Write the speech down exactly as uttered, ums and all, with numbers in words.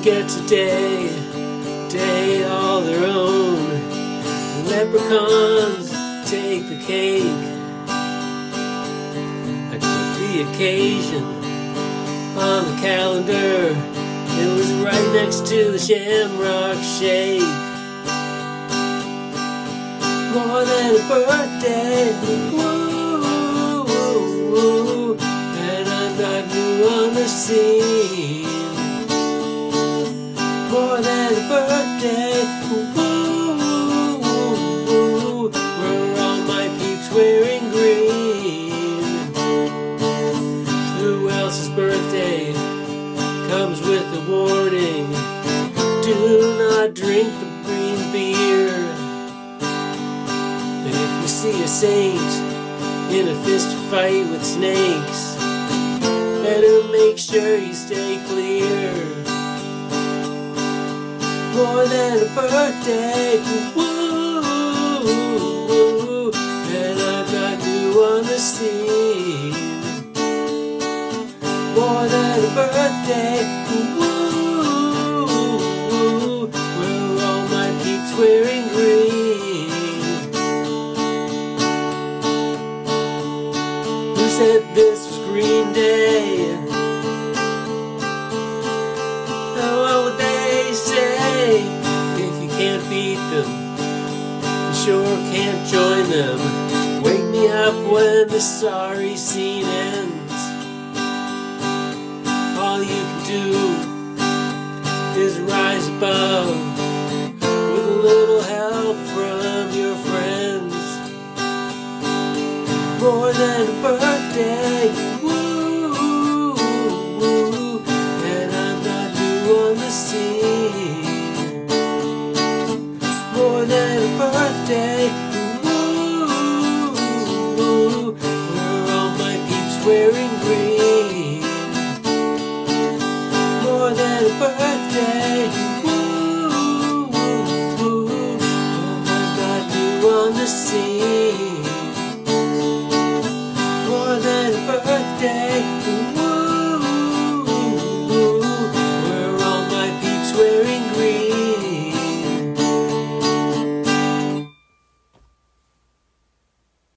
gets a day, day all their own. The leprechauns take the cake. I took the occasion on the calendar. It was right next to the Shamrock Shake. More than a birthday, woo, woo, woo, and I'm not new on the scene. More than a birthday, woo, woo, woo, where all my peeps wearing green. Who else's birthday comes with a warning? Do not drink the green beer. And if you see a saint in a fist fight with snakes, better make sure you stay clear. More than a birthday, woo, woo, and I'm not new on the scene. More than a birthday, woo, woo, where all my peeps wearing green. Who said this was Green Day? Oh, what would they say? If you can't beat them, you sure can't join them. Wake me up when the sorry scene ends. All you can do is rise above with a little help from your friends. More than a birthday, woo, woo, and I'm not new on the scene. More than a birthday,